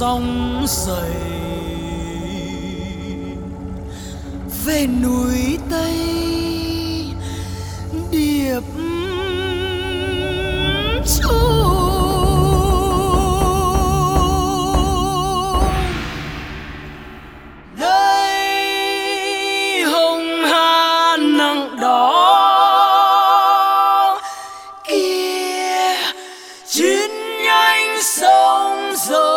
sóng dậy về núi Tây điệp chung. Đây hồng hà nắng đỏ kia chín nhánh sông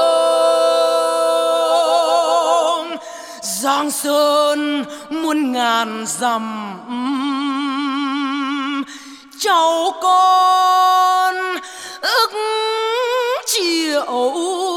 rồng Giang Sơn muôn ngàn dặm cháu con ước chiều.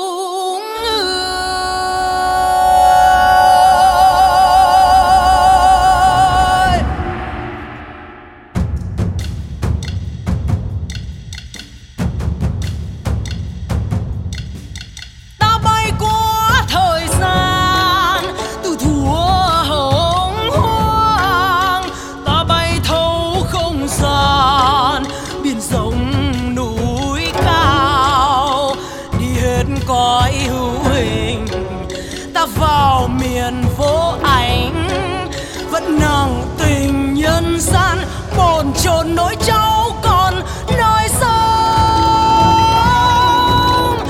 Cõi hữu hình ta vào miền phố ảnh vẫn nặng tình nhân gian bồn chồn nỗi cháu còn nơi sống.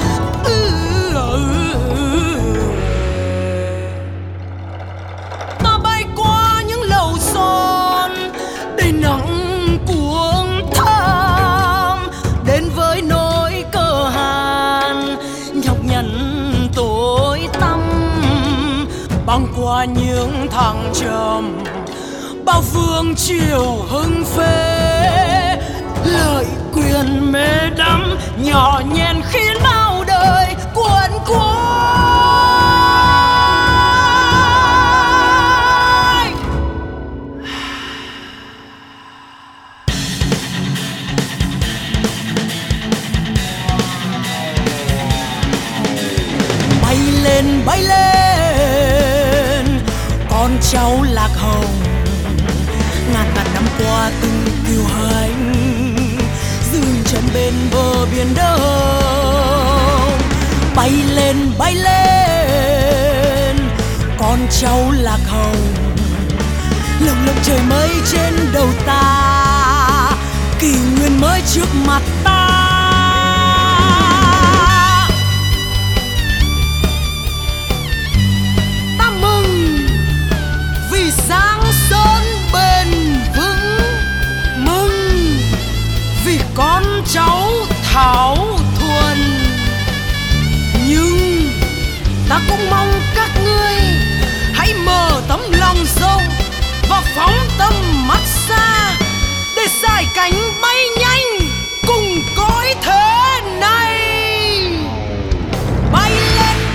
Ta bay qua những lầu son đầy nắng cuồng thăm đến với nỗi cơ hàn nhọc nhằn tối tăm băng qua những thăng trầm bao phương chiều hưng phế lợi quyền mê đắm nhỏ nhen khiến bao đời cuộn cuôi. Bay lên con cháu lạc hồng ngàn ngàn năm qua từng kiêu hãnh dừng chân bên bờ biển đông. Bay lên con cháu lạc hồng lồng lộng trời mây trên đầu ta kỷ nguyên mới trước mặt ta. Giang Sơn bền vững mừng vì con cháu Thảo Thuần, nhưng ta cũng mong các ngươi hãy mở tấm lòng rộng và phóng tầm mắt xa để giải cánh bay nhanh cùng cõi thế này. Bay lên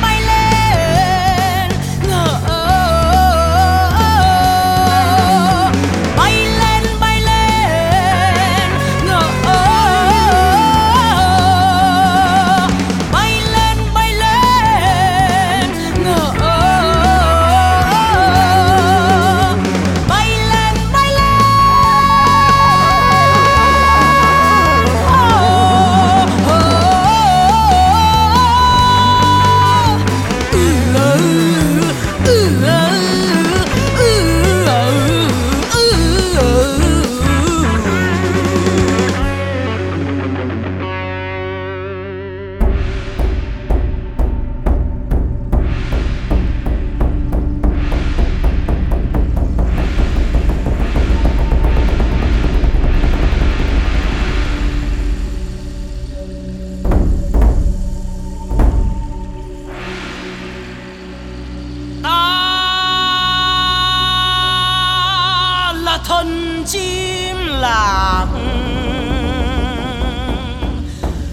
thân chim lạc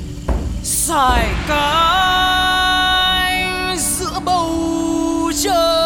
xài cánh giữa bầu trời.